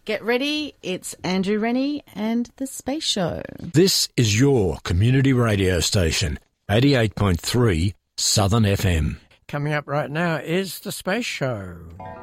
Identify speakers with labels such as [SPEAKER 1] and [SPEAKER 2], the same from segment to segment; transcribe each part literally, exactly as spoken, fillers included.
[SPEAKER 1] Get ready, it's Andrew Rennie and The Space Show.
[SPEAKER 2] This is your community radio station, eighty-eight point three Southern F M.
[SPEAKER 3] Coming up right now is The Space Show.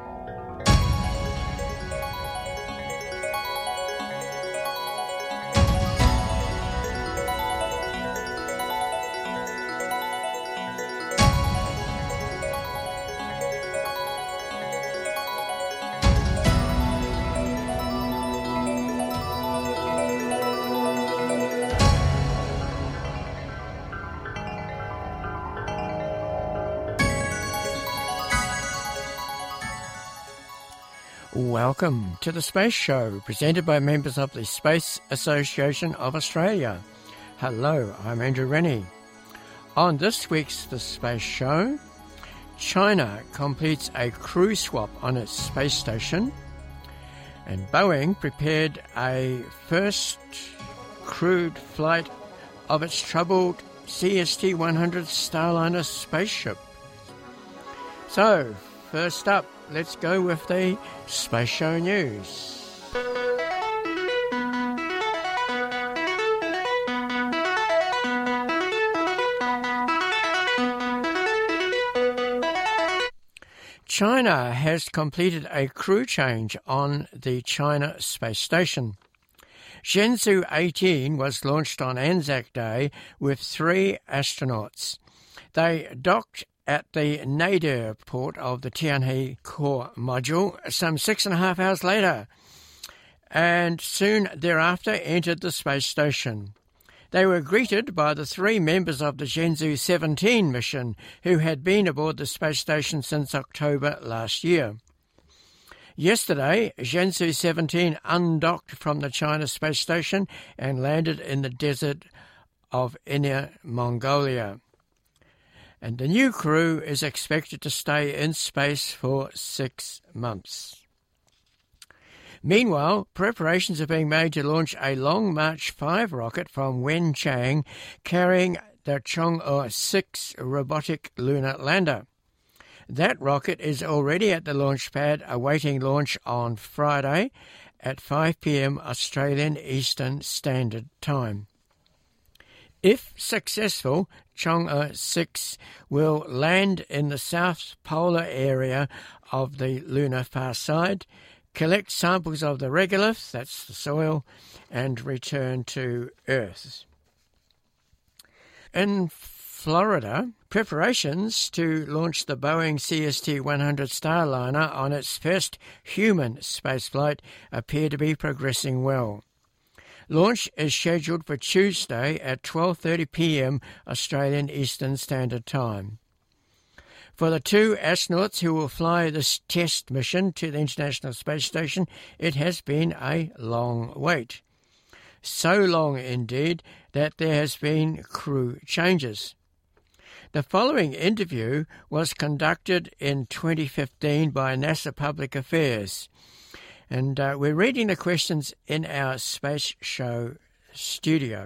[SPEAKER 3] Welcome to The Space Show, presented by members of the Space Association of Australia. Hello, I'm Andrew Rennie. On this week's The Space Show, China completes a crew swap on its space station, and Boeing prepared a first crewed flight of its troubled C S T one hundred Starliner spaceship. So, first up, let's go with the Space Show news. China has completed a crew change on the China Space Station. Shenzhou eighteen was launched on Anzac Day with three astronauts. They docked at the nadir port of the Tianhe core module some six and a half hours later, and soon thereafter entered the space station. They were greeted by the three members of the Shenzhou seventeen mission who had been aboard the space station since October last year. Yesterday, Shenzhou seventeen undocked from the China space station and landed in the desert of Inner Mongolia. And the new crew is expected to stay in space for six months. Meanwhile, preparations are being made to launch a Long March five rocket from Wenchang carrying the Chang'e six robotic lunar lander. That rocket is already at the launch pad awaiting launch on Friday at five p.m. Australian Eastern Standard Time. If successful, Chang'e six will land in the south polar area of the lunar far side, collect samples of the regolith, that's the soil, and return to Earth. In Florida, preparations to launch the Boeing C S T one hundred Starliner on its first human spaceflight appear to be progressing well. Launch is scheduled for Tuesday at twelve thirty p.m. Australian Eastern Standard Time. For the two astronauts who will fly this test mission to the International Space Station, it has been a long wait. So long, indeed, that there has been crew changes. The following interview was conducted in twenty fifteen by NASA Public Affairs. And uh, we're reading the questions in our Space Show studio.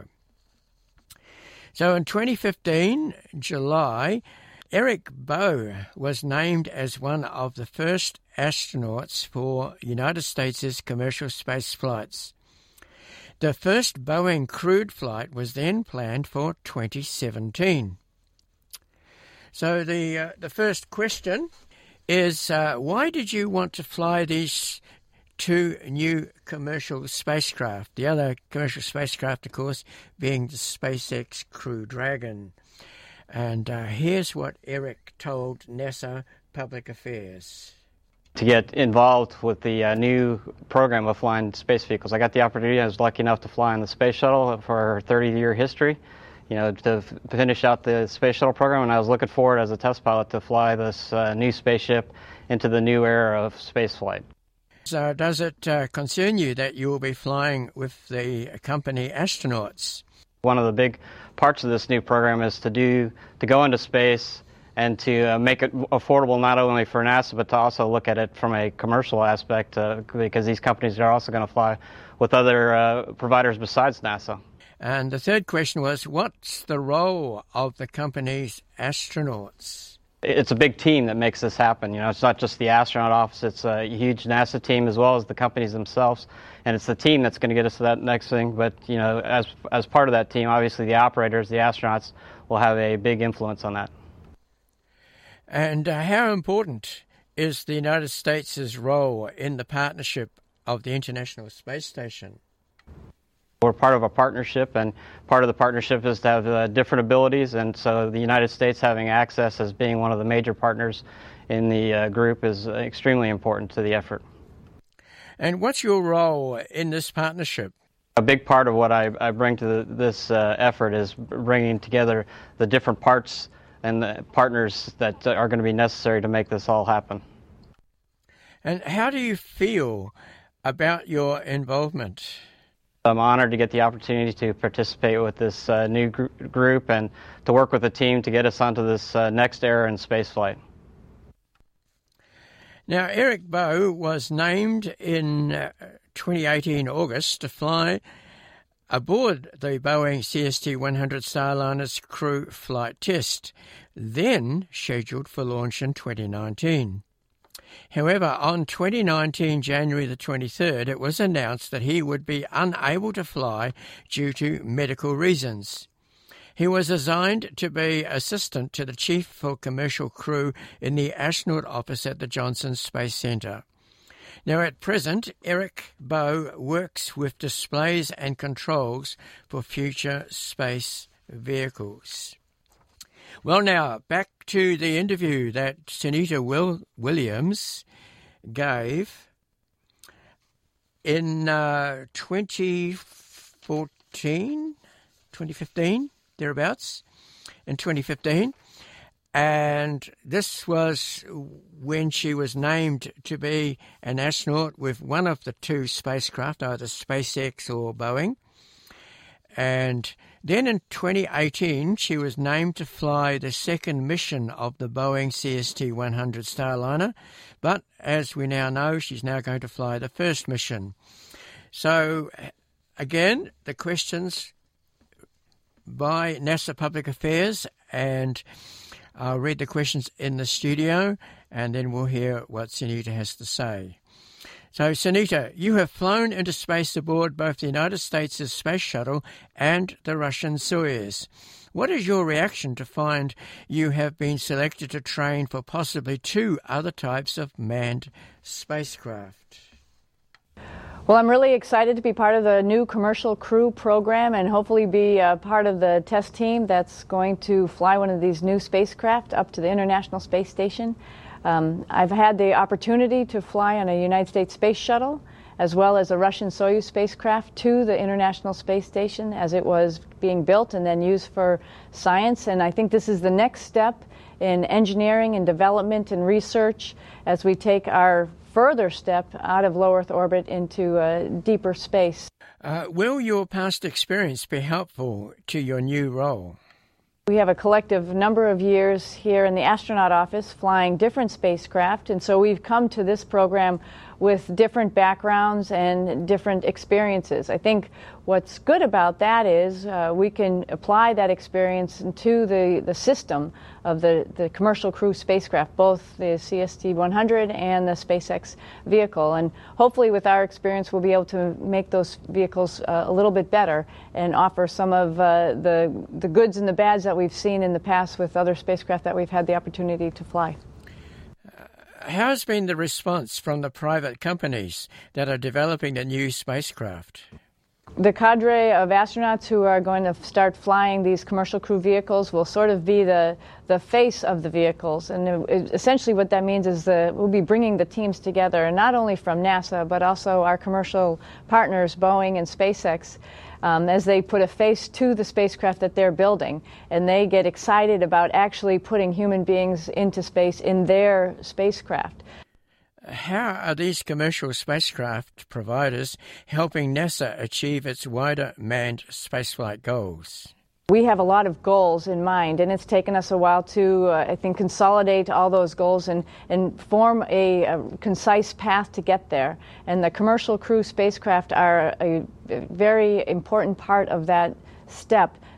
[SPEAKER 3] So in twenty fifteen, July, Eric Boe was named as one of the first astronauts for United States' commercial space flights. The first Boeing crewed flight was then planned for twenty seventeen. So the uh, the first question is, uh, why did you want to fly these two new commercial spacecraft? The other commercial spacecraft, of course, being the SpaceX Crew Dragon. And uh, here's what Eric told NASA Public Affairs.
[SPEAKER 4] To get involved with the uh, new program of flying space vehicles. I got the opportunity, I was lucky enough to fly on the space shuttle for our thirty-year history, you know, to f- finish out the space shuttle program, and I was looking forward as a test pilot to fly this uh, new spaceship into the new era of spaceflight.
[SPEAKER 3] So does it uh, concern you that you will be flying with the company astronauts?
[SPEAKER 4] One of the big parts of this new program is to do to go into space and to uh, make it affordable not only for NASA but to also look at it from a commercial aspect uh, because these companies are also going to fly with other uh, providers besides NASA.
[SPEAKER 3] And the third question was, what's the role of the company's astronauts?
[SPEAKER 4] it's a big team that makes this happen. You know, it's not just the astronaut office, it's a huge NASA team as well as the companies themselves, and it's the team that's going to get us to that next thing. But, you know, as as part of that team, obviously the operators, the astronauts, will have a big influence on that.
[SPEAKER 3] And uh, how important is the United States' role in the partnership of the International Space Station?
[SPEAKER 4] We're part of a partnership, and part of the partnership is to have uh, different abilities, and so the United States having access as being one of the major partners in the uh, group is extremely important to the effort.
[SPEAKER 3] And what's your role in this partnership?
[SPEAKER 4] A big part of what I, I bring to the, this uh, effort is bringing together the different parts and the partners that are going to be necessary to make this all happen.
[SPEAKER 3] And how do you feel about your involvement?
[SPEAKER 4] I'm honored to get the opportunity to participate with this uh, new gr- group and to work with the team to get us onto this uh, next era in spaceflight.
[SPEAKER 3] Now, Eric Boe was named in uh, twenty eighteen August to fly aboard the Boeing C S T one hundred Starliner's crew flight test, then scheduled for launch in twenty nineteen. However, on twenty nineteen, January the twenty-third, it was announced that he would be unable to fly due to medical reasons. He was assigned to be assistant to the chief for commercial crew in the astronaut office at the Johnson Space Center. Now, at present, Eric Boe works with displays and controls for future space vehicles. Well, now, back to the interview that Sunita Will- Williams gave in uh, twenty fourteen, twenty fifteen, thereabouts, in twenty fifteen. And this was when she was named to be an astronaut with one of the two spacecraft, either SpaceX or Boeing. And then in twenty eighteen, she was named to fly the second mission of the Boeing C S T one hundred Starliner. But as we now know, she's now going to fly the first mission. So, again, the questions by NASA Public Affairs, and I'll read the questions in the studio, and then we'll hear what Sunita has to say. So, Sunita, you have flown into space aboard both the United States' Space Shuttle and the Russian Soyuz. What is your reaction to find you have been selected to train for possibly two other types of manned spacecraft?
[SPEAKER 5] Well, I'm really excited to be part of the new commercial crew program and hopefully be a part of the test team that's going to fly one of these new spacecraft up to the International Space Station. Um, I've had the opportunity to fly on a United States Space Shuttle as well as a Russian Soyuz spacecraft to the International Space Station as it was being built and then used for science. And I think this is the next step in engineering and development and research as we take our further step out of low Earth orbit into uh, deeper space.
[SPEAKER 3] Uh, will your past experience be helpful to your new role?
[SPEAKER 5] We have a collective number of years here in the astronaut office flying different spacecraft, and so we've come to this program with different backgrounds and different experiences. I think what's good about that is uh, we can apply that experience to the, the system of the, the commercial crew spacecraft, both the C S T one hundred and the SpaceX vehicle. And hopefully with our experience we'll be able to make those vehicles uh, a little bit better and offer some of uh, the, the goods and the bads that we've seen in the past with other spacecraft that we've had the opportunity to fly.
[SPEAKER 3] How has been the response from the private companies that are developing the new spacecraft?
[SPEAKER 5] The cadre of astronauts who are going to start flying these commercial crew vehicles will sort of be the, the face of the vehicles. And it, essentially what that means is that we'll be bringing the teams together, and not only from NASA, but also our commercial partners, Boeing and SpaceX, um, as they put a face to the spacecraft that they're building. And they get excited about actually putting human beings into space in their spacecraft.
[SPEAKER 3] How are these commercial spacecraft providers helping NASA achieve its wider manned spaceflight goals?
[SPEAKER 5] We have a lot of goals in mind, and it's taken us a while to, uh, I think, consolidate all those goals and, and form a, a concise path to get there. And the commercial crew spacecraft are a, a very important part of that step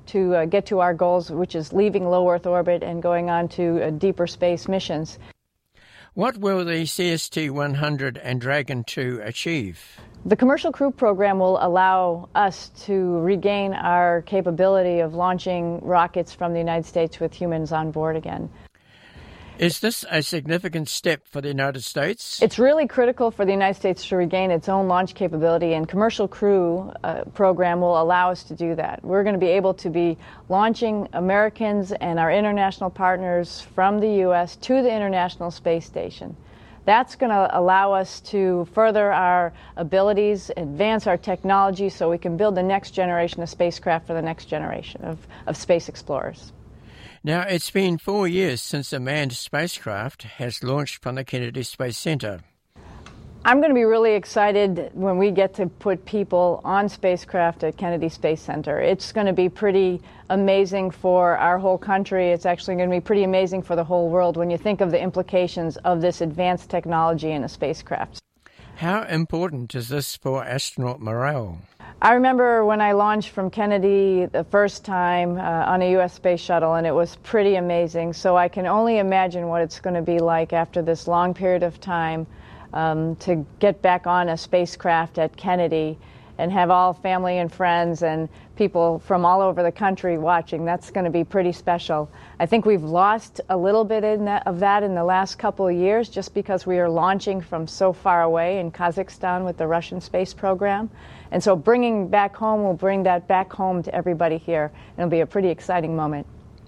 [SPEAKER 5] to uh, get to our goals, which is leaving low Earth orbit and going on to uh, deeper space missions.
[SPEAKER 3] What will the C S T one hundred and Dragon two achieve?
[SPEAKER 5] The Commercial Crew Program will allow us to regain our capability of launching rockets from the United States with humans on board again.
[SPEAKER 3] Is this a significant step for the United States?
[SPEAKER 5] It's really critical for the United States to regain its own launch capability, and Commercial Crew uh, Program will allow us to do that. We're going to be able to be launching Americans and our international partners from the U S to the International Space Station. That's going to allow us to further our abilities, advance our technology so we can build the next generation of spacecraft for the next generation of, of space explorers.
[SPEAKER 3] Now, it's been four years since a manned spacecraft has launched from the Kennedy Space Center.
[SPEAKER 5] I'm going to be really excited when we get to put people on spacecraft at Kennedy Space Center. It's going to be pretty amazing for our whole country. It's actually going to be pretty amazing for the whole world when you think of the implications of this advanced technology in a spacecraft.
[SPEAKER 3] How important is this for astronaut morale?
[SPEAKER 5] I remember when I launched from Kennedy the first time uh, on a U S space shuttle, and it was pretty amazing. So I can only imagine what it's going to be like after this long period of time um, to get back on a spacecraft at Kennedy and have all family and friends and people from all over the country watching. That's going to be pretty special. I think we've lost a little bit in that, of that in the last couple of years just because we are launching from so far away in Kazakhstan with the Russian space program. And so bringing back home will bring that back home to everybody here. It'll be a pretty exciting moment.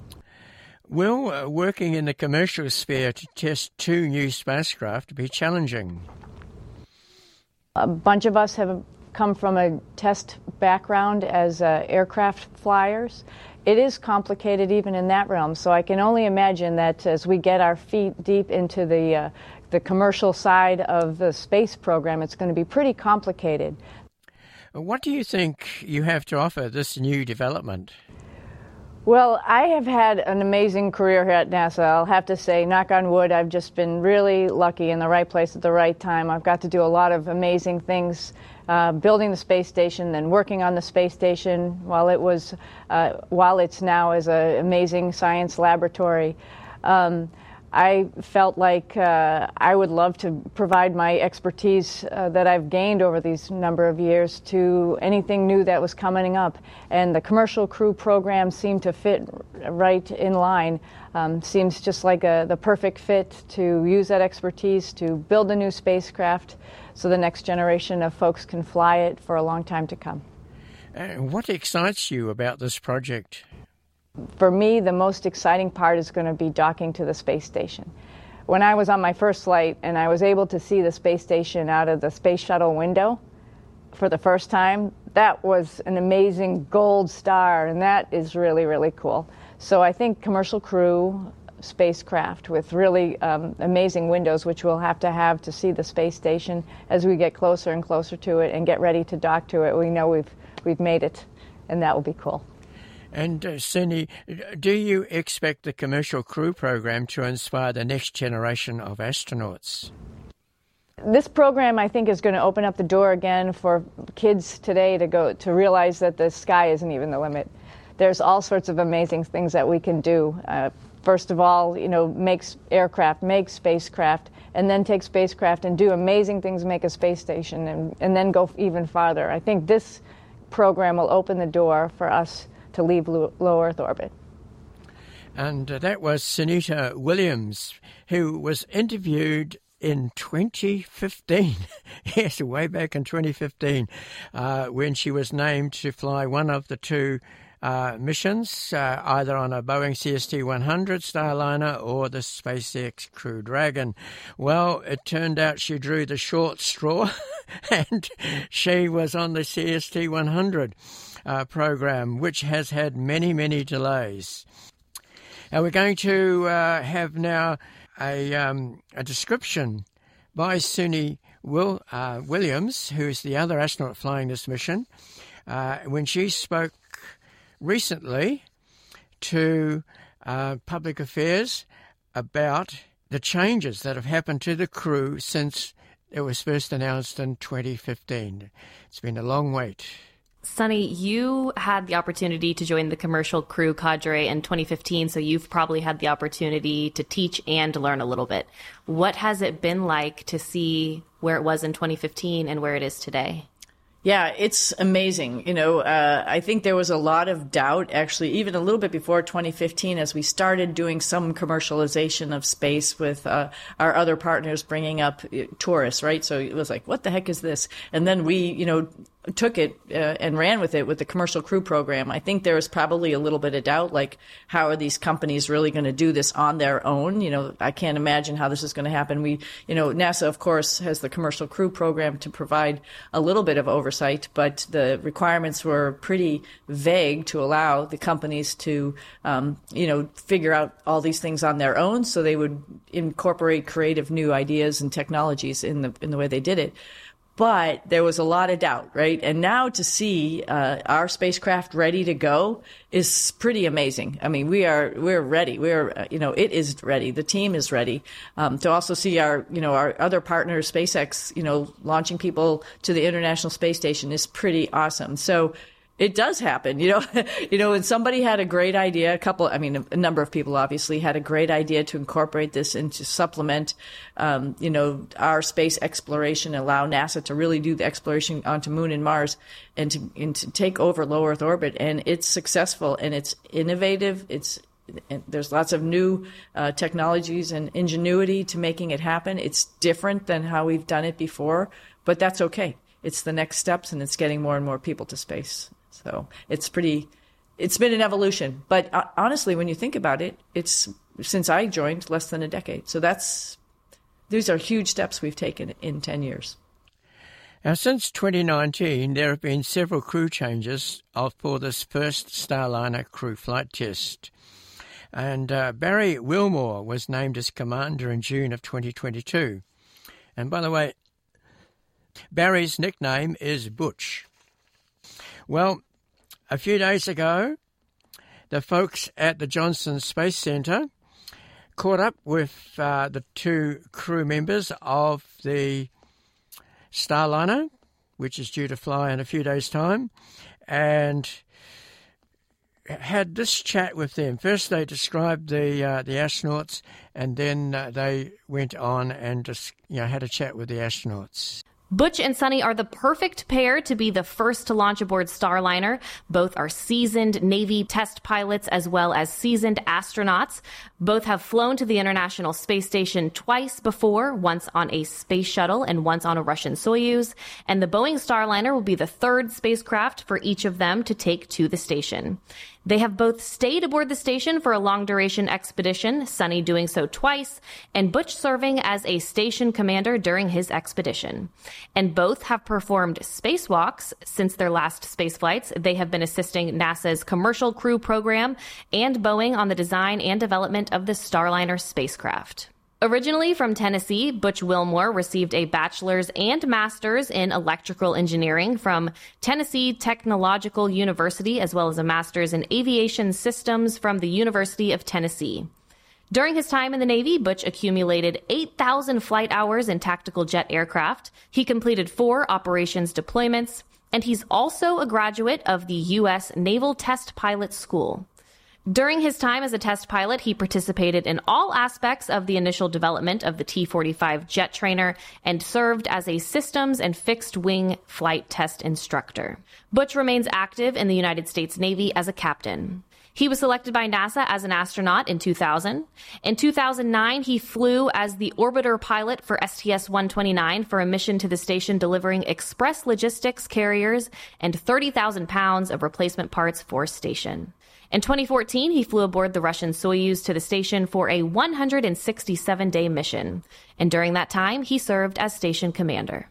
[SPEAKER 3] Will uh, working in the commercial sphere to test two new spacecraft be challenging?
[SPEAKER 5] A bunch of us have come from a test background as uh, aircraft flyers. It is complicated even in that realm, so I can only imagine that as we get our feet deep into the, uh, the commercial side of the space program, it's going to be pretty complicated.
[SPEAKER 3] What do you think you have to offer this new development?
[SPEAKER 5] Well, I have had an amazing career here at NASA. I'll have to say, knock on wood, I've just been really lucky in the right place at the right time. I've got to do a lot of amazing things, uh, building the space station, then working on the space station while it was, uh, while it's now as an amazing science laboratory. Um, I felt like uh, I would love to provide my expertise uh, that I've gained over these number of years to anything new that was coming up. And the Commercial Crew Program seemed to fit right in line. Um, seems just like a, the perfect fit to use that expertise to build a new spacecraft so the next generation of folks can fly it for a long time to come.
[SPEAKER 3] Uh, what excites you about this project?
[SPEAKER 5] For me, the most exciting part is going to be docking to the space station. When I was on my first flight and I was able to see the space station out of the space shuttle window for the first time, that was an amazing gold star, and that is really, really cool. So I think Commercial Crew spacecraft with really um, amazing windows, which we'll have to have to see the space station as we get closer and closer to it and get ready to dock to it, we know we've, we've made it, and that will be cool.
[SPEAKER 3] And uh, Cindy, do you expect the Commercial Crew Program to inspire the next generation of astronauts?
[SPEAKER 5] This program, I think, is going to open up the door again for kids today to go to realize that the sky isn't even the limit. There's all sorts of amazing things that we can do. Uh, first of all, you know, make aircraft, make spacecraft, and then take spacecraft and do amazing things, make a space station, and, and then go even farther. I think this program will open the door for us to leave low Earth orbit.
[SPEAKER 3] And uh, that was Sunita Williams, who was interviewed in twenty fifteen, yes, way back in twenty fifteen, uh, when she was named to fly one of the two uh, missions, uh, either on a Boeing C S T one hundred Starliner or the SpaceX Crew Dragon. Well, it turned out she drew the short straw, and she was on the C S T one hundred. Uh, program, which has had many, many delays. Now we're going to uh, have now a, um, a description by Suni Will, uh, Williams, who is the other astronaut flying this mission, uh, when she spoke recently to uh, Public Affairs about the changes that have happened to the crew since it was first announced in twenty fifteen. It's been a long wait.
[SPEAKER 6] Sunny, you had the opportunity to join the commercial crew cadre in twenty fifteen, so you've probably had the opportunity to teach and learn a little bit. What has it been like to see where it was in twenty fifteen and where it is today?
[SPEAKER 5] Yeah, it's amazing. You know, uh, I think there was a lot of doubt, actually, even a little bit before twenty fifteen, as we started doing some commercialization of space with uh, our other partners bringing up uh, tourists, right? So it was like, what the heck is this? And then we, you know, took it uh, and ran with it with the commercial crew program. I think there was probably a little bit of doubt, like, how are these companies really going to do this on their own? You know, I can't imagine how this is going to happen. We, you know, NASA, of course, has the commercial crew program to provide a little bit of oversight, but the requirements were pretty vague to allow the companies to, um, you know, figure out all these things on their own, so they would incorporate creative new ideas and technologies in the in the way they did it. But there was a lot of doubt, right? And now to see uh, our spacecraft ready to go is pretty amazing. I mean, we are we're ready. We're uh, you know it is ready. The team is ready. Um, to also see our you know our other partners, SpaceX, you know, launching people to the International Space Station is pretty awesome. So it does happen, you know. You know, when somebody had a great idea, a couple, I mean, a number of people obviously had a great idea to incorporate this and to supplement, um, you know, our space exploration, allow NASA to really do the exploration onto Moon and Mars, and to, and to take over low Earth orbit. And it's successful, and it's innovative. It's and there's lots of new uh, technologies and ingenuity to making it happen. It's different than how we've done it before, but that's okay. It's the next steps, and it's getting more and more people to space. So it's pretty, it's been an evolution. But uh, honestly, when you think about it, it's, since I joined, less than a decade. So that's, these are huge steps we've taken in ten years.
[SPEAKER 3] Now, since twenty nineteen, there have been several crew changes for this first Starliner crew flight test. And uh, Barry Wilmore was named as commander in June of twenty twenty-two. And by the way, Barry's nickname is Butch. Well, a few days ago, the folks at the Johnson Space Center caught up with uh, the two crew members of the Starliner, which is due to fly in a few days' time, and had this chat with them. First, they described the uh, the astronauts, and then uh, they went on and just you know had a chat with the astronauts.
[SPEAKER 6] Butch and Sunny are the perfect pair to be the first to launch aboard Starliner. Both are seasoned Navy test pilots as well as seasoned astronauts. Both have flown to the International Space Station twice before, once on a space shuttle and once on a Russian Soyuz. And the Boeing Starliner will be the third spacecraft for each of them to take to the station. They have both stayed aboard the station for a long-duration expedition, Sunny doing so twice, and Butch serving as a station commander during his expedition. And both have performed spacewalks since their last space flights. They have been assisting NASA's Commercial Crew Program and Boeing on the design and development of the Starliner spacecraft. Originally from Tennessee, Butch Wilmore received a bachelor's and master's in electrical engineering from Tennessee Technological University, as well as a master's in aviation systems from the University of Tennessee. During his time in the Navy, Butch accumulated eight thousand flight hours in tactical jet aircraft. He completed four operations deployments, and he's also a graduate of the U S Naval Test Pilot School. During his time as a test pilot, he participated in all aspects of the initial development of the T forty-five jet trainer and served as a systems and fixed-wing flight test instructor. Butch remains active in the United States Navy as a captain. He was selected by NASA as an astronaut in two thousand. In two thousand nine, he flew as the orbiter pilot for S T S one twenty-nine for a mission to the station delivering express logistics carriers and thirty thousand pounds of replacement parts for station. In twenty fourteen, he flew aboard the Russian Soyuz to the station for a one hundred sixty-seven day mission. And during that time, he served as station commander.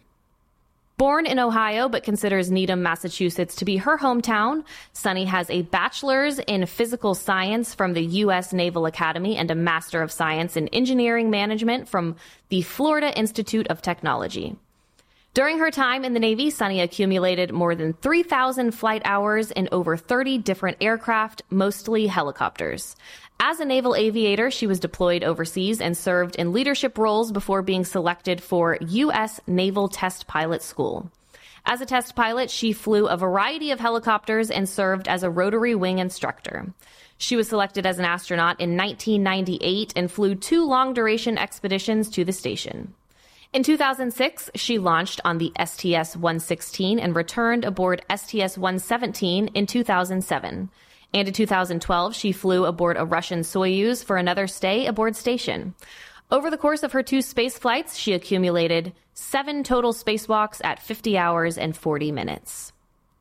[SPEAKER 6] Born in Ohio, but considers Needham, Massachusetts to be her hometown, Sunny has a bachelor's in physical science from the U S Naval Academy and a master of science in engineering management from the Florida Institute of Technology. During her time in the Navy, Sunny accumulated more than three thousand flight hours in over thirty different aircraft, mostly helicopters. As a naval aviator, she was deployed overseas and served in leadership roles before being selected for U S Naval Test Pilot School. As a test pilot, she flew a variety of helicopters and served as a rotary wing instructor. She was selected as an astronaut in nineteen ninety-eight and flew two long-duration expeditions to the station. In two thousand six, she launched on the S T S one sixteen and returned aboard S T S one seventeen in two thousand seven. And in two thousand twelve, she flew aboard a Russian Soyuz for another stay aboard station. Over the course of her two space flights, she accumulated seven total spacewalks at fifty hours and forty minutes.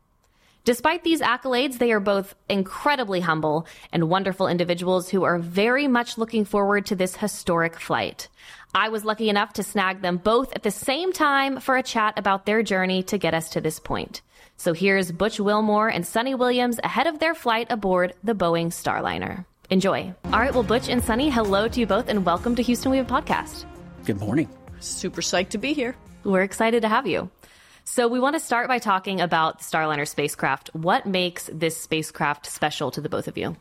[SPEAKER 6] Despite these accolades, they are both incredibly humble and wonderful individuals who are very much looking forward to this historic flight. I was lucky enough to snag them both at the same time for a chat about their journey to get us to this point. So here's Butch Wilmore and Sunny Williams ahead of their flight aboard the Boeing Starliner. Enjoy. All right, well, Butch and Sunny, hello to you both and welcome to Houston We Have a Podcast.
[SPEAKER 7] Good morning.
[SPEAKER 8] Super psyched to be here.
[SPEAKER 6] We're excited to have you. So we want to start by talking about the Starliner spacecraft. What makes this spacecraft special to the both of you?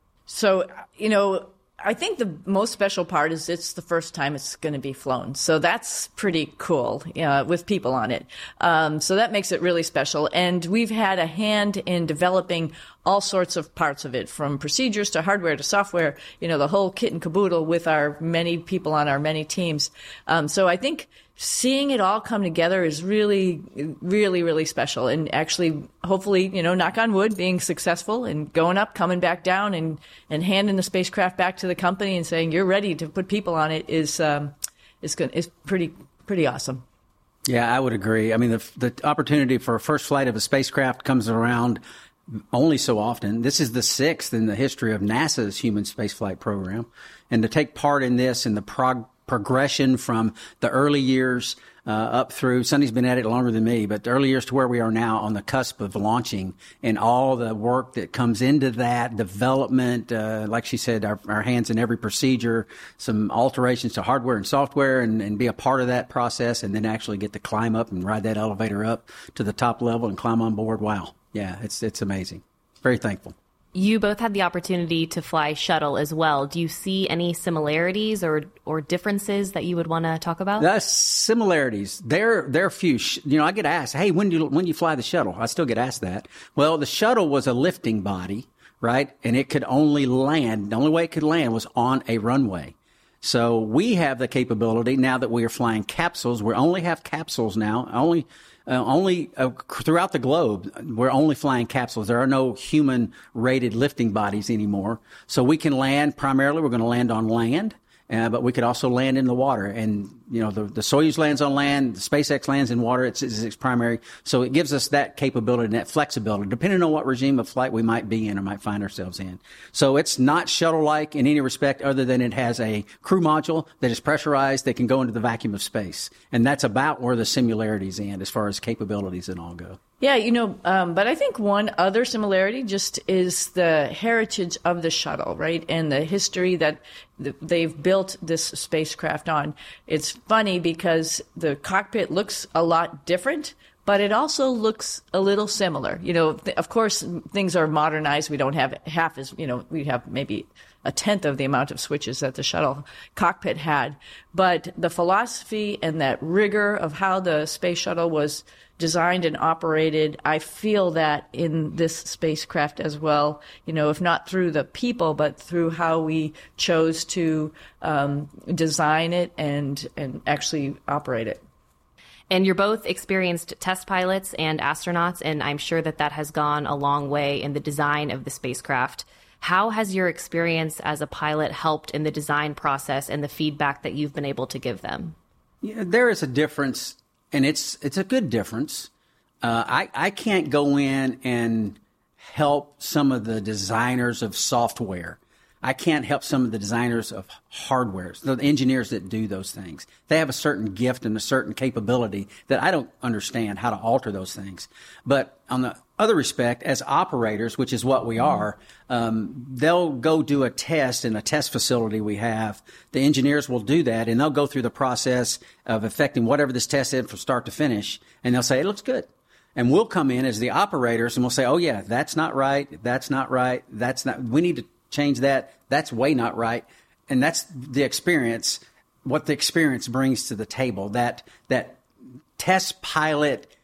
[SPEAKER 8] So, you know, I think the most special part is it's the first time it's going to be flown. So that's pretty cool uh, with people on it. Um, so that makes it really special. And we've had a hand in developing all sorts of parts of it, from procedures to hardware to software, you know, the whole kit and caboodle with our many people on our many teams. Um, so I think seeing it all come together is really, really, really special. And actually, hopefully, you know, knock on wood, being successful and going up, coming back down and, and handing the spacecraft back to the company and saying, you're ready to put people on it is, um, is good, is pretty, pretty awesome.
[SPEAKER 7] Yeah, I would agree. I mean, the, the opportunity for a first flight of a spacecraft comes around only so often. This is the sixth in the history of NASA's human spaceflight program. And to take part in this in the prog- progression from the early years uh, up through, Sunny's been at it longer than me, but the early years to where we are now on the cusp of launching, and all the work that comes into that development, uh, like she said, our, our hands in every procedure, some alterations to hardware and software, and, and be a part of that process, and then actually get to climb up and ride that elevator up to the top level and climb on board. Wow. Yeah, it's it's amazing. Very thankful.
[SPEAKER 6] You both had the opportunity to fly shuttle as well. Do you see any similarities or or differences that you would want to talk about?
[SPEAKER 7] The similarities, there there are few. You know, I get asked, "Hey, when do you, when you fly the shuttle?" I still get asked that. Well, the shuttle was a lifting body, right? And it could only land. The only way it could land was on a runway. So we have the capability now that we are flying capsules. We only have capsules now. Only. Uh, only uh, throughout the globe, we're only flying capsules. There are no human-rated lifting bodies anymore. So we can land, primarily we're going to land on land, uh, but we could also land in the water. And, you know, the, the Soyuz lands on land, the SpaceX lands in water. It's, it's its primary. So it gives us that capability and that flexibility, depending on what regime of flight we might be in or might find ourselves in. So it's not shuttle-like in any respect other than it has a crew module that is pressurized that can go into the vacuum of space. And that's about where the similarities end as far as capabilities and all go.
[SPEAKER 8] Yeah, you know, um, but I think one other similarity just is the heritage of the shuttle, right? And the history that th- they've built this spacecraft on. It's funny because the cockpit looks a lot different, but it also looks a little similar. You know, th- of course, things are modernized. We don't have half as, you know, we have maybe a tenth of the amount of switches that the shuttle cockpit had. But the philosophy and that rigor of how the space shuttle was designed and operated, I feel that in this spacecraft as well, you know, if not through the people, but through how we chose to um, design it and, and actually operate it.
[SPEAKER 6] And you're both experienced test pilots and astronauts, and I'm sure that that has gone a long way in the design of the spacecraft. How has your experience as a pilot helped in the design process and the feedback that you've been able to give them?
[SPEAKER 7] Yeah, there is a difference, and it's it's a good difference. Uh, I, I can't go in and help some of the designers of software. I can't help some of the designers of hardware, the engineers that do those things. They have a certain gift and a certain capability that I don't understand how to alter those things. But on the other respect, as operators, which is what we are, um, they'll go do a test in a test facility we have. The engineers will do that, and they'll go through the process of effecting whatever this test is from start to finish, and they'll say, it looks good. And we'll come in as the operators, and we'll say, oh, yeah, that's not right, that's not right, that's not, we need to change that, that's way not right. And that's the experience, what the experience brings to the table, that that test pilot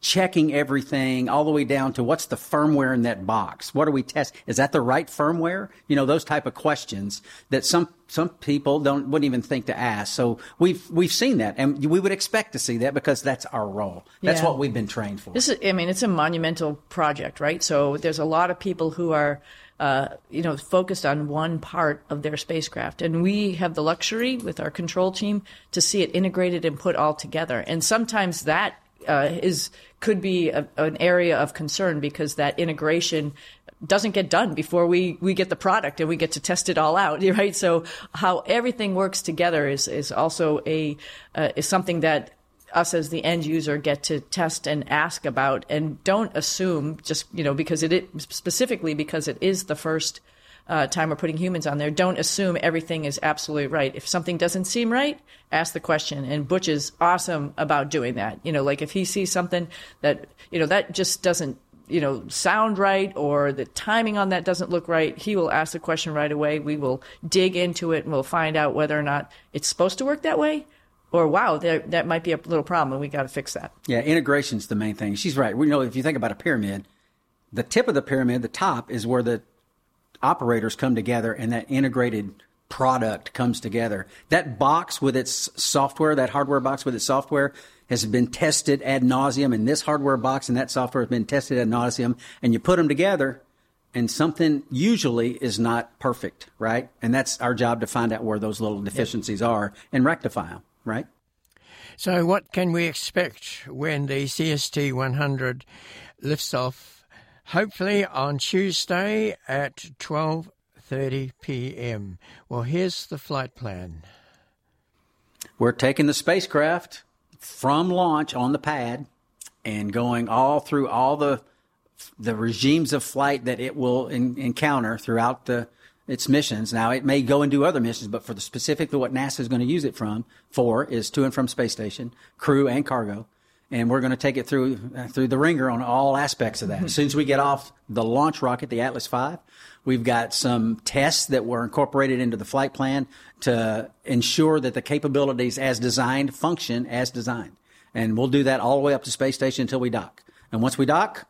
[SPEAKER 7] checking everything all the way down to what's the firmware in that box? What do we test? Is that the right firmware? You know, those type of questions that some some people don't wouldn't even think to ask. So we've we've seen that, and we would expect to see that because that's our role. That's
[SPEAKER 8] Yeah.
[SPEAKER 7] what we've been trained for.
[SPEAKER 8] This is, I mean, it's a monumental project, right? So there's a lot of people who are, uh, you know, focused on one part of their spacecraft. And we have the luxury with our control team to see it integrated and put all together. And sometimes that uh, is could be a, an area of concern because that integration doesn't get done before we, we get the product and we get to test it all out, right? So how everything works together is, is also a uh, is something that us as the end user get to test and ask about, and don't assume just, you know, because it, it specifically because it is the first uh, time we're putting humans on there, don't assume everything is absolutely right. If something doesn't seem right, ask the question. And Butch is awesome about doing that. You know, like if he sees something that, you know, that just doesn't, you know, sound right, or the timing on that doesn't look right, he will ask the question right away. We will dig into it and we'll find out whether or not it's supposed to work that way. Or, wow, there, that might be a little problem, and we got to fix that.
[SPEAKER 7] Yeah, integration's the main thing. She's right. We know if you think about a pyramid, the tip of the pyramid, the top, is where the operators come together and that integrated product comes together. That box with its software, that hardware box with its software, has been tested ad nauseum, and this hardware box and that software has been tested ad nauseum, and you put them together, and something usually is not perfect, right? And that's our job to find out where those little deficiencies yep. are and rectify them. Right.
[SPEAKER 3] So what can we expect when the C S T one hundred lifts off, hopefully on Tuesday at twelve thirty p.m.? Well, here's the flight plan.
[SPEAKER 7] We're taking the spacecraft from launch on the pad and going all through all the the regimes of flight that it will in, encounter throughout the its missions. Now, it may go and do other missions, but for the specifically what NASA is going to use it from for is to and from space station, crew and cargo. And we're going to take it through uh, through the ringer on all aspects of that. As soon as we get off the launch rocket, the Atlas five, we've got some tests that were incorporated into the flight plan to ensure that the capabilities as designed function as designed. And we'll do that all the way up to space station until we dock. And once we dock,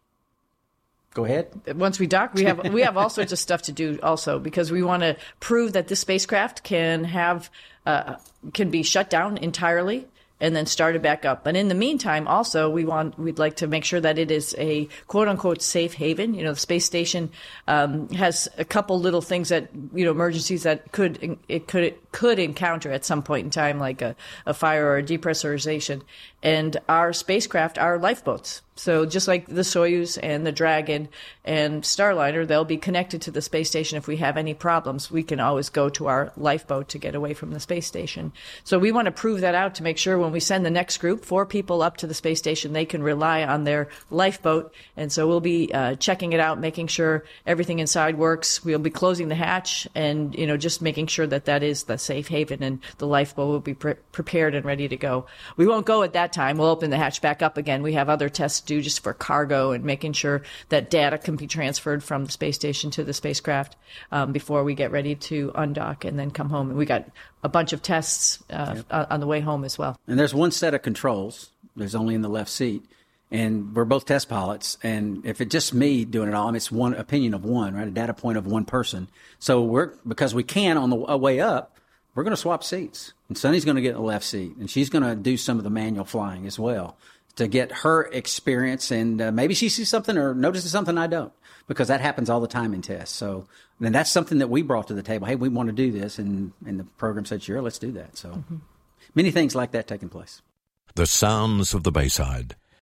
[SPEAKER 7] go ahead.
[SPEAKER 8] Once we dock, we have we have all sorts of stuff to do also, because we want to prove that this spacecraft can have uh, can be shut down entirely and then started back up. But in the meantime, also, we want we'd like to make sure that it is a quote unquote safe haven. You know, the space station um, has a couple little things that, you know, emergencies that could it could it could encounter at some point in time, like a, a fire or a depressurization. And our spacecraft are lifeboats. So just like the Soyuz and the Dragon and Starliner, they'll be connected to the space station. If we have any problems, we can always go to our lifeboat to get away from the space station. So we want to prove that out to make sure when we send the next group, four people up to the space station, they can rely on their lifeboat. And so we'll be uh, checking it out, making sure everything inside works. We'll be closing the hatch and, you know, just making sure that that is the safe haven and the lifeboat will be pre- prepared and ready to go. We won't go at that time. We'll open the hatch back up again. We have other tests to do just for cargo and making sure that data can be transferred from the space station to the spacecraft um, before we get ready to undock and then come home. And we got a bunch of tests uh, yep. on the way home as well.
[SPEAKER 7] And there's one set of controls. There's only in the left seat. And we're both test pilots. And if it's just me doing it all, I mean, it's one opinion of one, right? A data point of one person. So we're, because we can on the way up, we're going to swap seats. And Sunny's going to get in the left seat. And she's going to do some of the manual flying as well to get her experience. And uh, maybe she sees something or notices something I don't, because that happens all the time in tests. So then that's something that we brought to the table. Hey, we want to do this. And, and the program said, sure, let's do that. So mm-hmm. many things like that taking place.
[SPEAKER 9] The sounds of the Bayside.